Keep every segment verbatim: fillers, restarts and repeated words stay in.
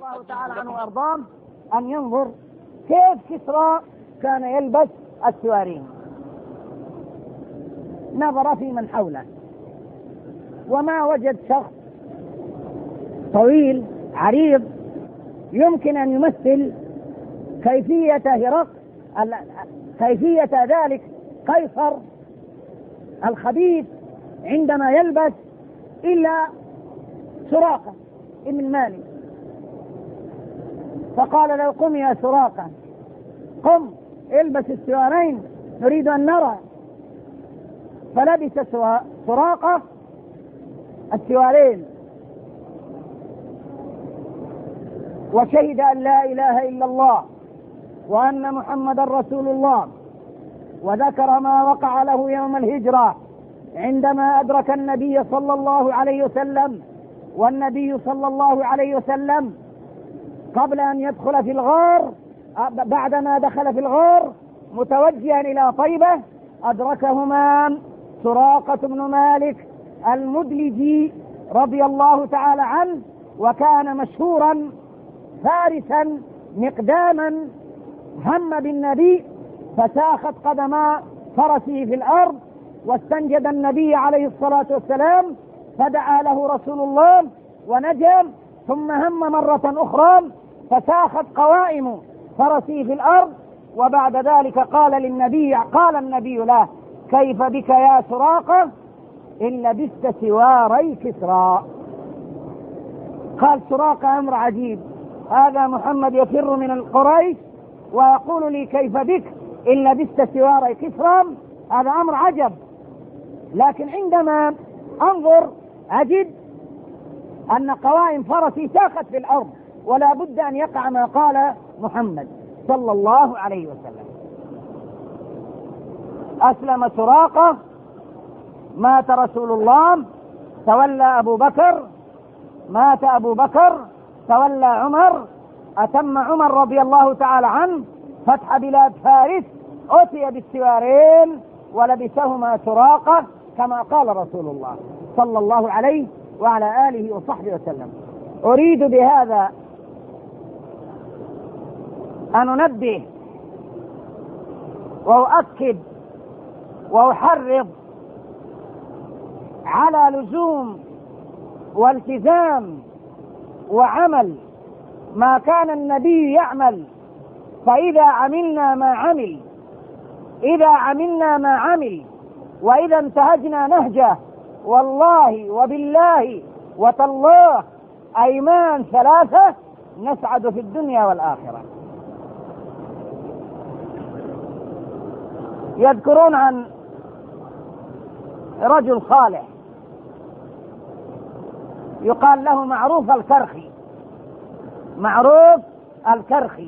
الله تعالى عنه وارضاه ان ينظر كيف كسرى كان يلبس السوارين. نظر في من حوله وما وجد شخص طويل عريض يمكن ان يمثل كيفية هرقل كيفية ذلك قيصر الخبيث عندما يلبس إلا سراقة ابن مالك. فقال له: قم يا سراقة، قم البس السوارين نريد أن نرى. فلبس سراقة السوارين وشهد أن لا إله إلا الله وأن محمد رسول الله، وذكر ما وقع له يوم الهجرة عندما أدرك النبي صلى الله عليه وسلم، والنبي صلى الله عليه وسلم قبل أن يدخل في الغار، بعدما دخل في الغار متوجها إلى طيبة، أدركهما سراقة بن مالك المدلجي رضي الله تعالى عنه، وكان مشهورا فارسا مقداما هم بالنبي، فساخت قدما فرسه في الأرض واستنجد النبي عليه الصلاة والسلام، فدعا له رسول الله ونجا، ثم هم مرة أخرى فساخت قوائم فرسه في الأرض، وبعد ذلك قال للنبي قال النبي له: كيف بك يا سراقة إن لبست سواري كسرى؟ قال سراقة: أمر عجيب، هذا محمد يفر من القريش ويقول لي كيف بك إن لبست سواري كسرى، هذا أمر عجب. لكن عندما أنظر أجد أن قوائم فرسي ساخت في الأرض، ولا بد أن يقع ما قال محمد صلى الله عليه وسلم. أسلم سراقة، مات رسول الله، تولى أبو بكر، مات أبو بكر، تولى عمر، أتم عمر رضي الله تعالى عنه فتح بلاد فارس، أتي بالسوارين ولبسهما سراقة كما قال رسول الله صلى الله عليه وعلى آله وصحبه وسلم. أريد بهذا أن أنبه وأؤكد وأحرض على لزوم والتزام وعمل ما كان النبي يعمل. فإذا عملنا ما عمل إذا عملنا ما عمل وإذا انتهجنا نهجه، والله وبالله وتالله أيمان ثلاثة نسعد في الدنيا والآخرة. يذكرون عن رجل صالح يقال له معروف الكرخي معروف الكرخي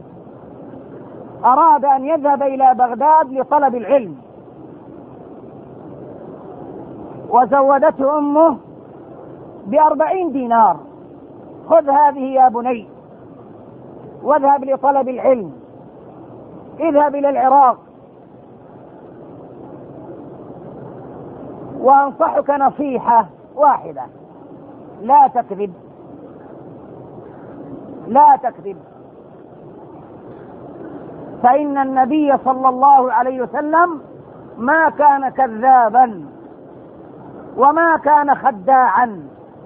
أراد أن يذهب إلى بغداد لطلب العلم، وزودته أمه بأربعين دينار: خذ هذه يا بني واذهب لطلب العلم، اذهب إلى العراق، وأنصحك نصيحة واحدة: لا تكذب لا تكذب فإن النبي صلى الله عليه وسلم ما كان كذابا وما كان خداعا.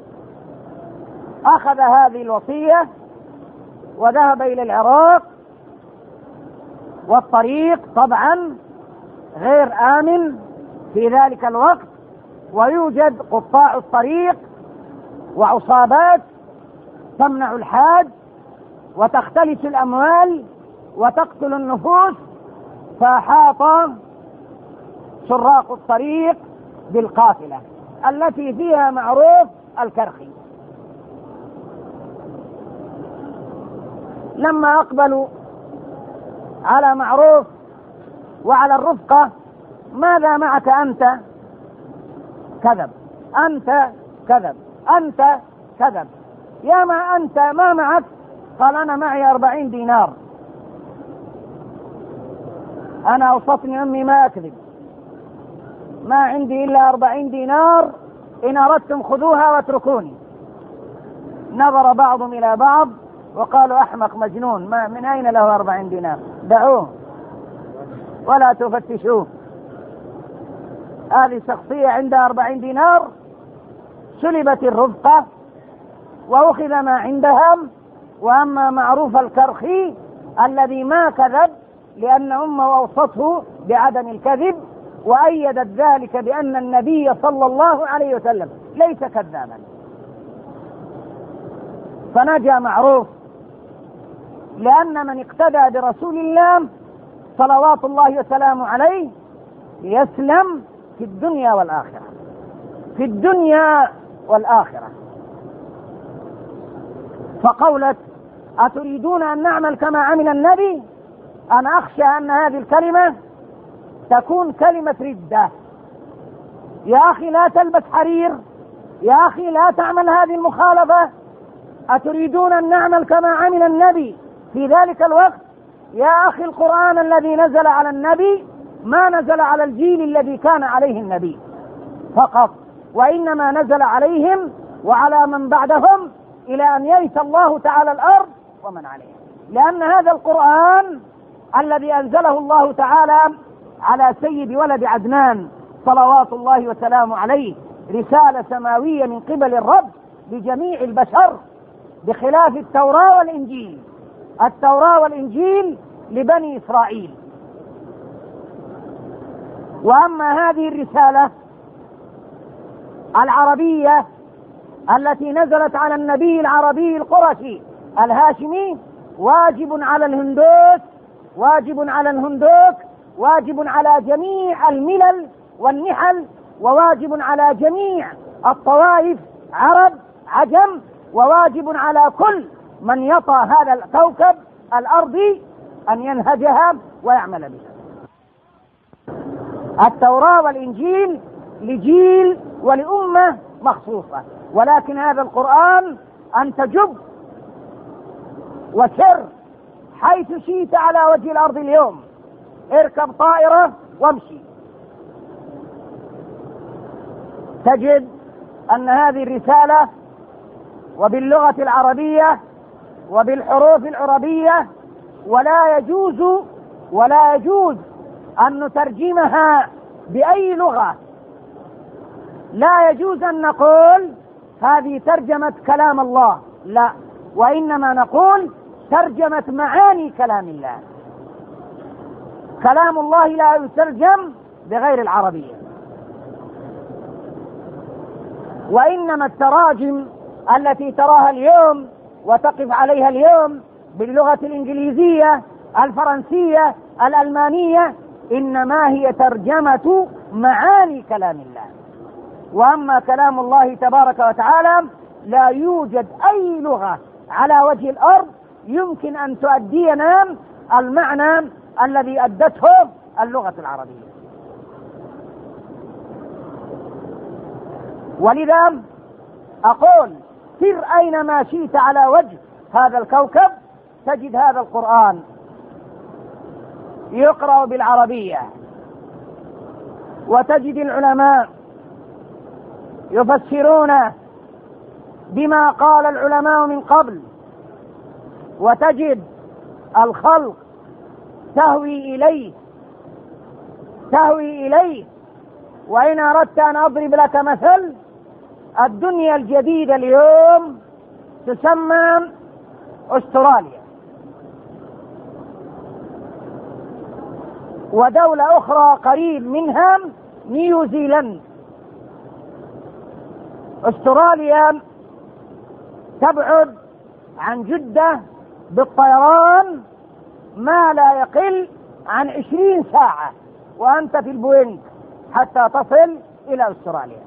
أخذ هذه الوصية وذهب إلى العراق، والطريق طبعا غير آمن في ذلك الوقت، ويوجد قطاع الطريق وعصابات تمنع الحاج وتختلس الأموال وتقتل النفوس. فأحاط سراق الطريق بالقافلة التي فيها معروف الكرخي. لما أقبلوا على معروف وعلى الرفقة: ماذا معك أنت؟ كذب. أنت كذب. أنت كذب. يا ما أنت ما معك؟ قال: أنا معي أربعين دينار، أنا أوصتني أمي ما أكذب، ما عندي إلا أربعين دينار، إن أردتم خذوها واتركوني. نظر بعضهم إلى بعض وقالوا أحمق مجنون، ما من أين له أربعين دينار؟ دعوه ولا تفتشوه. هذه شخصية عندها أربعين دينار سلبت الرفقة وأخذ ما عندهم. وأما معروف الكرخي الذي ما كذب لأن أمه أوصته بعدم الكذب وأيدت ذلك بأن النبي صلى الله عليه وسلم ليس كذابا، فنجا معروف، لأن من اقتدى برسول الله صلوات الله وسلامه عليه يسلم في الدنيا والآخرة، في الدنيا والآخرة. فقولت أتريدون أن نعمل كما عمل النبي، أنا أخشى أن هذه الكلمة تكون كلمة ردة. يا أخي لا تلبس حرير، يا أخي لا تعمل هذه المخالفة. أتريدون أن نعمل كما عمل النبي في ذلك الوقت؟ يا أخي القرآن الذي نزل على النبي ما نزل على الجيل الذي كان عليه النبي فقط، وإنما نزل عليهم وعلى من بعدهم إلى أن يرث الله تعالى الأرض ومن عليها. لأن هذا القرآن الذي أنزله الله تعالى على سيد ولد عدنان صلوات الله وسلامه عليه رسالة سماوية من قبل الرب لجميع البشر، بخلاف التوراة والإنجيل. التوراة والإنجيل لبني إسرائيل. وأما هذه الرسالة العربية التي نزلت على النبي العربي القرشي الهاشمي، واجب على الهندوس، واجب على الهندوك، واجب على جميع الملل والنحل، وواجب على جميع الطوائف عرب عجم، وواجب على كل من يطأ هذا الكوكب الأرضي أن ينهجها ويعمل بها. التوراة والإنجيل لجيل ولأمة مخصوصة، ولكن هذا القرآن أن تجب وسر حيث شئت على وجه الأرض اليوم، اركب طائرة وامشي، تجد أن هذه الرسالة وباللغة العربية وبالحروف العربية، ولا يجوز ولا يجوز أن نترجمها بأي لغة. لا يجوز أن نقول هذه ترجمة كلام الله، لا، وإنما نقول ترجمة معاني كلام الله. كلام الله لا يترجم بغير العربية، وإنما التراجم التي تراها اليوم وتقف عليها اليوم باللغة الإنجليزية الفرنسية الألمانية إنما هي ترجمة معاني كلام الله. وأما كلام الله تبارك وتعالى لا يوجد أي لغة على وجه الأرض يمكن أن تؤدينا المعنى الذي أدته اللغة العربية. ولذا أقول سر أينما شئت على وجه هذا الكوكب تجد هذا القرآن يقرأ بالعربية، وتجد العلماء يفسرونه بما قال العلماء من قبل، وتجد الخلق تهوي إليه تهوي إليه. وإن أردت أن أضرب لك مثل، الدنيا الجديدة اليوم تسمى أستراليا، ودولة أخرى قريب منها نيوزيلند. أستراليا تبعد عن جدة بالطيران ما لا يقل عن عشرين ساعة وأنت في البوينت حتى تصل إلى أستراليا.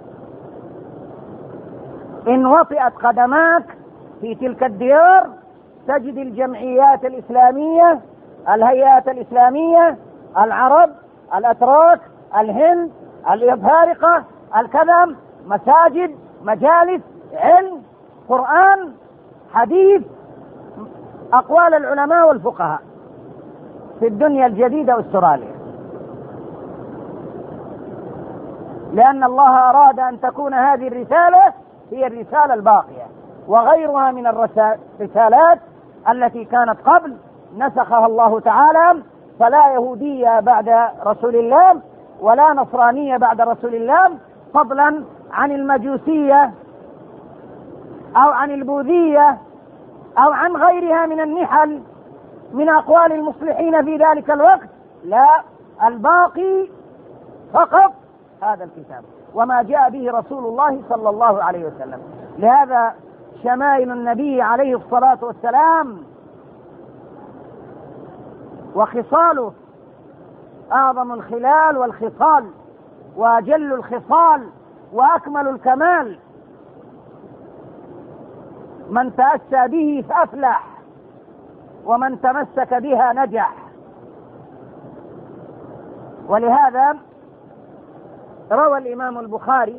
إن وطئت قدماك في تلك الديار تجد الجمعيات الإسلامية، الهيئات الإسلامية، العرب، الأتراك، الهند، الأفارقة، الكذا، مساجد، مجالس، علم، قرآن، حديث، أقوال العلماء والفقهاء في الدنيا الجديدة أستراليا. لأن الله أراد أن تكون هذه الرسالة هي الرسالة الباقية، وغيرها من الرسالات التي كانت قبل نسخها الله تعالى، فلا يهودية بعد رسول الله ولا نصرانية بعد رسول الله، فضلا عن المجوسية أو عن البوذية أو عن غيرها من النحل من أقوال المصلحين في ذلك الوقت. لا، الباقي فقط هذا الكتاب وما جاء به رسول الله صلى الله عليه وسلم. لهذا شمائل النبي عليه الصلاة والسلام وخصاله أعظم الخلال والخصال وأجل الخصال وأكمل الكمال، من تأسى به فأفلح ومن تمسك بها نجح. ولهذا روى الإمام البخاري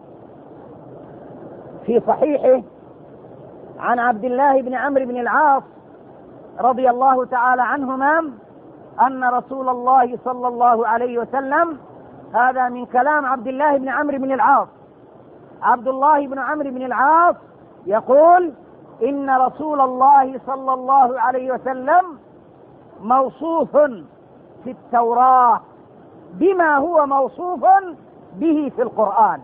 في صحيحه عن عبد الله بن عمرو بن العاص رضي الله تعالى عنهما أن رسول الله صلى الله عليه وسلم، هذا من كلام عبد الله بن عمرو بن العاص، عبد الله بن عمرو بن العاص يقول: إن رسول الله صلى الله عليه وسلم موصوف في التوراة بما هو موصوف به في القرآن.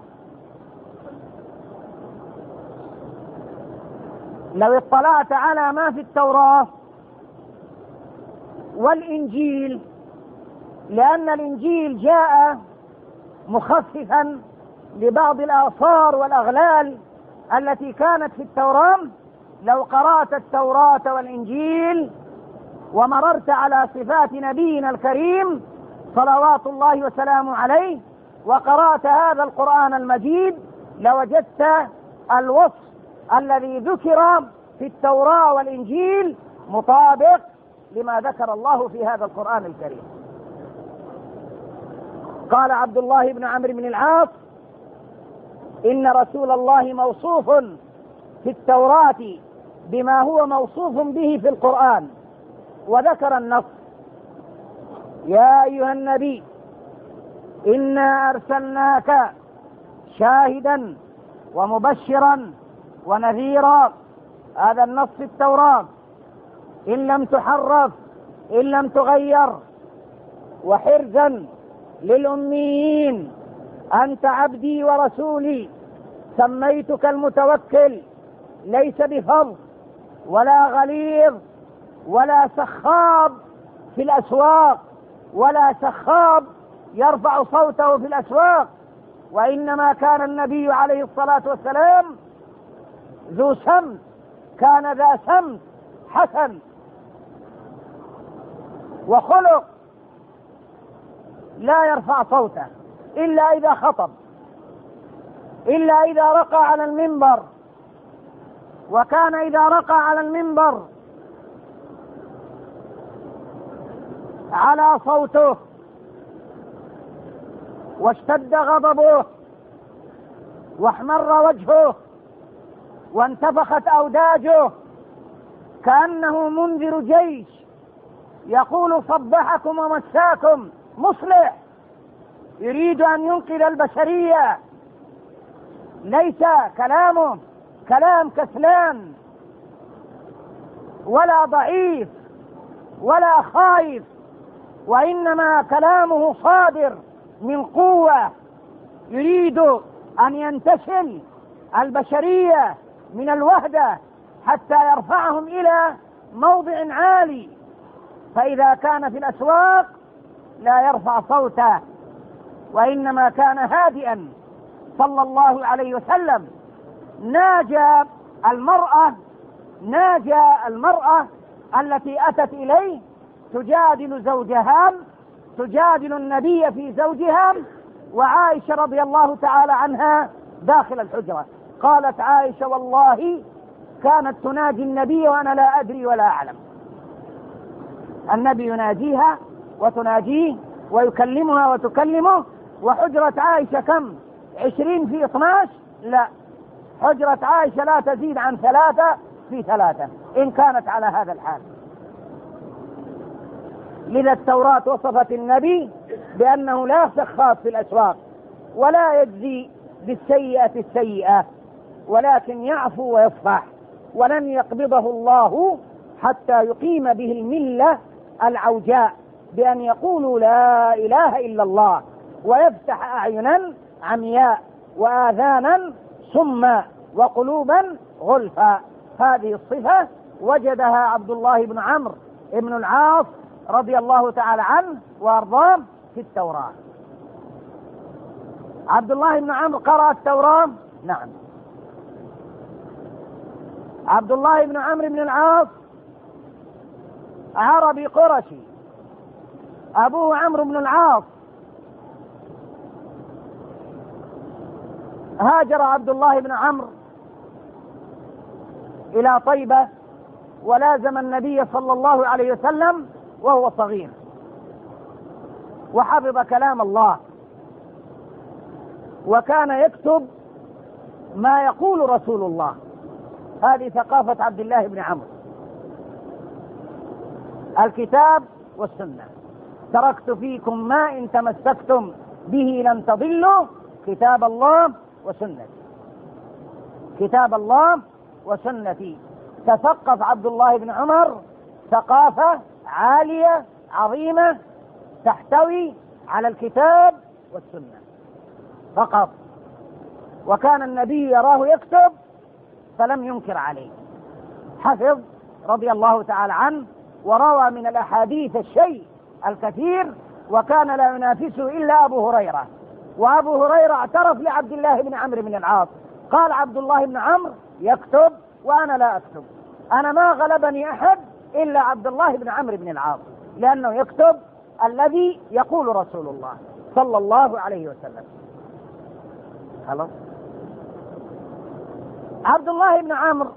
لو اطلعت على ما في التوراة والإنجيل، لأن الإنجيل جاء مخففا لبعض الآثار والأغلال التي كانت في التوراة، لو قرأت التوراة والإنجيل ومررت على صفات نبينا الكريم صلوات الله وسلامه عليه وقرأت هذا القرآن المجيد، لوجدت الوصف الذي ذكر في التوراة والإنجيل مطابق لما ذكر الله في هذا القرآن الكريم. قال عبد الله بن عمرو بن العاص: إن رسول الله موصوف في التوراة بما هو موصوف به في القرآن، وذكر النص: يا أيها النبي إنا أرسلناك شاهدا ومبشرا ونذيرا. هذا النص في التوراة إن لم تحرف، إن لم تغير. وحرزا للأميين، أنت عبدي ورسولي، سميتك المتوكل، ليس بفظ ولا غليظ ولا سخاب في الأسواق، ولا سخاب يرفع صوته في الأسواق، وإنما كان النبي عليه الصلاة والسلام ذو سمت، كان ذا سمت حسن وخلق، لا يرفع صوته إلا إذا خطب، إلا إذا رقى على المنبر. وكان إذا رقى على المنبر على صوته واشتد غضبه واحمر وجهه وانتفخت أوداجه كأنه منذر جيش يقول: صبحكم ومساكم، مصلح يريد أن ينقذ البشرية. ليس كلامه كلام كسلان ولا ضعيف ولا خائف، وإنما كلامه صادر من قوة، يريد أن ينتشل البشرية من الوحدة حتى يرفعهم إلى موضع عالي. فإذا كان في الأسواق لا يرفع صوته، وإنما كان هادئا صلى الله عليه وسلم. ناجى المرأة ناجى المرأة التي أتت إليه تجادل زوجها، تجادل النبي في زوجها، وعائشة رضي الله تعالى عنها داخل الحجرة. قالت عائشة: والله كانت تناجي النبي وأنا لا أدري ولا أعلم. النبي يناجيها وتناجيه ويكلمها وتكلمه. وحجرة عائشة كم؟ عشرين في اثناش؟ لا، حجرة عائشة لا تزيد عن ثلاثة في ثلاثة إن كانت على هذا الحال. لذا التوراة وصفت النبي بأنه لا سخاف في الأسواق ولا يجزي بالسيئة السيئة، ولكن يعفو ويصفح، ولن يقبضه الله حتى يقيم به الملة العوجاء بأن يقولوا لا إله إلا الله، ويفتح أعينا عمياء وآذانا صما وقلوبا غلفا. هذه الصفة وجدها عبد الله بن عمرو بن العاص رضي الله تعالى عنه وأرضاه في التوراة. عبد الله بن عمرو قرأ التوراة؟ نعم. عبد الله بن عمرو بن العاص عربي قرشي، أبوه عمرو بن العاص. هاجر عبد الله بن عمرو إلى طيبة ولازم النبي صلى الله عليه وسلم وهو صغير، وحفظ كلام الله، وكان يكتب ما يقول رسول الله. هذه ثقافة عبد الله بن عمرو، الكتاب والسنة. تركت فيكم ما إن تمسكتم به لن تضلوا كتاب الله وسنتي، كتاب الله وسنتي. تثقف عبد الله بن عمر ثقافة عالية عظيمة تحتوي على الكتاب والسنة فقط، وكان النبي يراه يكتب فلم ينكر عليه. حفظ رضي الله تعالى عنه، وروى من الأحاديث الشيء الكثير، وكان لا ينافسه إلا أبو هريرة. وأبو هريرة اعترف لعبد الله بن عمرو بن العاص، قال عبد الله بن عمرو يكتب وأنا لا أكتب، أنا ما غلبني أحد إلا عبد الله بن عمرو بن العاص، لأنه يكتب الذي يقول رسول الله صلى الله عليه وسلم. خلاص. عبد الله بن عمرو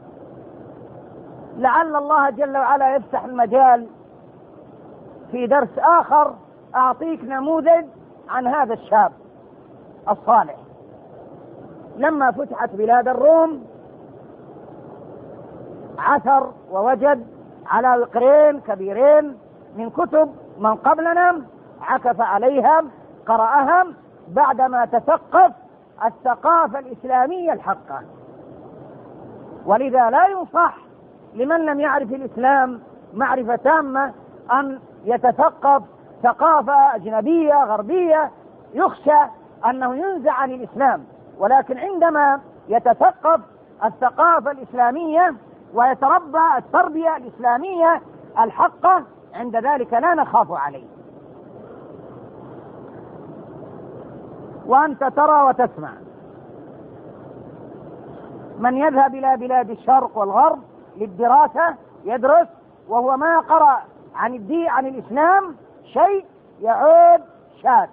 لعل الله جل وعلا يفتح المجال في درس آخر أعطيك نموذج عن هذا الشاب الصالح. لما فتحت بلاد الروم عثر ووجد على وقرين كبيرين من كتب من قبلنا، عكف عليها قرأها بعدما تثقف الثقافة الإسلامية الحقة. ولذا لا ينصح لمن لم يعرف الإسلام معرفة تامة أن يتثقف ثقافة أجنبية غربية يخشى أنه ينزع عن الإسلام، ولكن عندما يتثقف الثقافة الإسلامية ويتربى التربية الإسلامية الحقة، عند ذلك لا نخاف عليه. وأنت ترى وتسمع من يذهب إلى بلاد الشرق والغرب للدراسة يدرس وهو ما قرأ عن الدين عن الإسلام شيء، يعود شاك،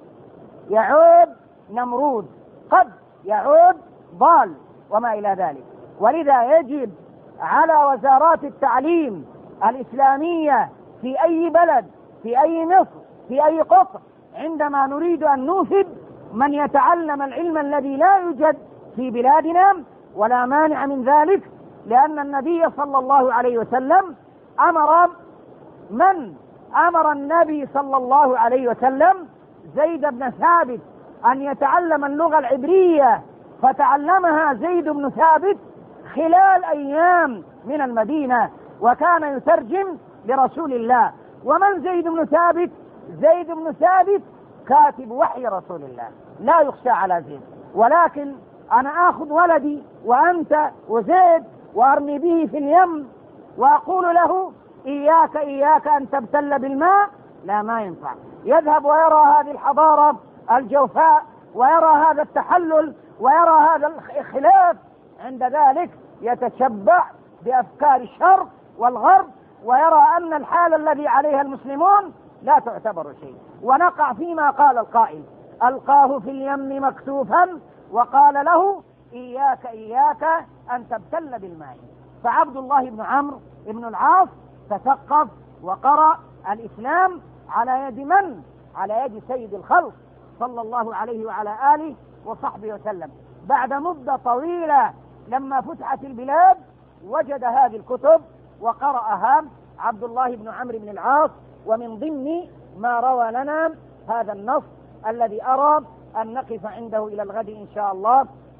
يعود نمرود، قد يعود ضال وما إلى ذلك. ولذا يجب على وزارات التعليم الإسلامية في أي بلد، في أي مصر، في أي قطر، عندما نريد أن نوفد من يتعلم العلم الذي لا يوجد في بلادنا، ولا مانع من ذلك، لأن النبي صلى الله عليه وسلم أمر من أمر النبي صلى الله عليه وسلم زيد بن ثابت أن يتعلم اللغة العبرية، فتعلمها زيد بن ثابت خلال أيام من المدينة، وكان يترجم لرسول الله. ومن زيد بن ثابت؟ زيد بن ثابت كاتب وحي رسول الله، لا يخشى على زيد. ولكن أنا آخذ ولدي وأنت وزيد وأرمي به في اليم وأقول له إياك إياك أن تبتل بالماء، لا، ما ينفع. يذهب ويرى هذه الحضارة الجوفاء، ويرى هذا التحلل، ويرى هذا الخلاف، عند ذلك يتشبع بأفكار الشرق والغرب، ويرى أن الحال الذي عليها المسلمون لا تعتبر شيء، ونقع فيما قال القائل: ألقاه في اليم مكتوفا وقال له إياك إياك أن تبتل بالماء. فعبد الله بن عمرو بن العاص تثقف وقرأ الإسلام على يد من؟ على يد سيد الخلق صلى الله عليه وعلى آله وصحبه وسلم. بعد مدة طويلة لما فتحت البلاد وجد هذه الكتب وقرأها عبد الله بن عمرو بن العاص. ومن ضمن ما روى لنا هذا النص الذي أرى أن نقف عنده إلى الغد إن شاء الله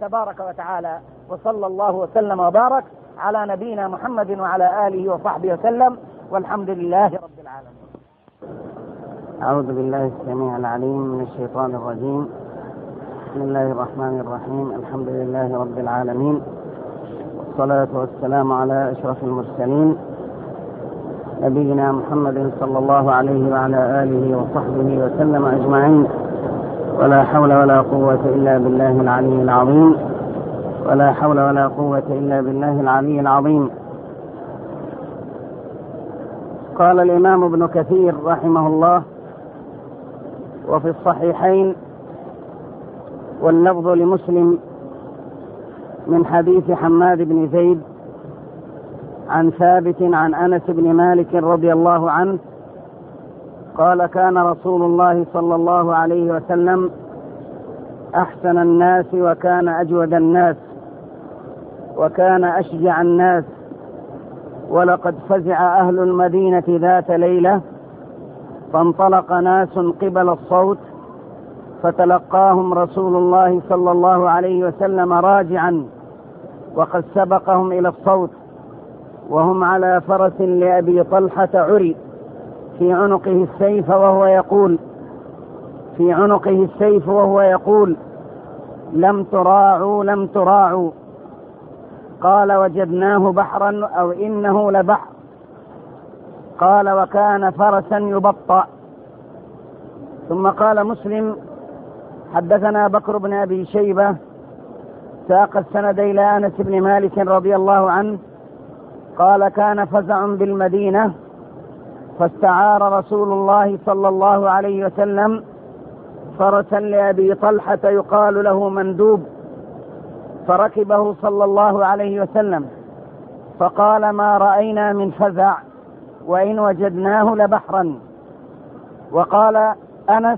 تبارك وتعالى، وصلى الله وسلم وبارك على نبينا محمد وعلى آله وصحبه وسلم، والحمد لله رب العالمين. أعوذ بالله السميع العليم من الشيطان الرجيم. بسم الله الرحمن الرحيم. الحمد لله رب العالمين، والصلاة والسلام على أشرف المرسلين نبينا محمد صلى الله عليه وعلى آله وصحبه وسلم أجمعين. ولا حول ولا قوة إلا بالله العلي العظيم ولا حول ولا قوة إلا بالله العلي العظيم. قال الإمام ابن كثير رحمه الله: وفي الصحيحين واللفظ لمسلم من حديث حماد بن زيد عن ثابت عن أنس بن مالك رضي الله عنه قال: كان رسول الله صلى الله عليه وسلم أحسن الناس وكان أجود الناس وكان أشجع الناس، ولقد فزع أهل المدينة ذات ليلة فانطلق ناس قبل الصوت فتلقاهم رسول الله صلى الله عليه وسلم راجعا وقد سبقهم إلى الصوت، وهم على فرس لأبي طلحة عري في عنقه السيف وهو يقول في عنقه السيف وهو يقول: لم تراعوا لم تراعوا. قال: وجدناه بحرا أو إنه لبحر. قال: وكان فرسا يبطأ. ثم قال مسلم: حدثنا بكر بن أبي شيبة ساق السند إلى أنس بن مالك رضي الله عنه قال: كان فزع بالمدينة فاستعار رسول الله صلى الله عليه وسلم فرسا لأبي طلحة يقال له مندوب، فركبه صلى الله عليه وسلم فقال: ما رأينا من فزع وإن وجدناه لبحرا. وقال أنس: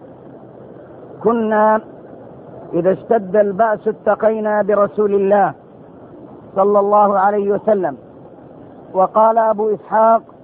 كنا إذا اشتد البأس اتقينا برسول الله صلى الله عليه وسلم. وقال أبو إسحاق: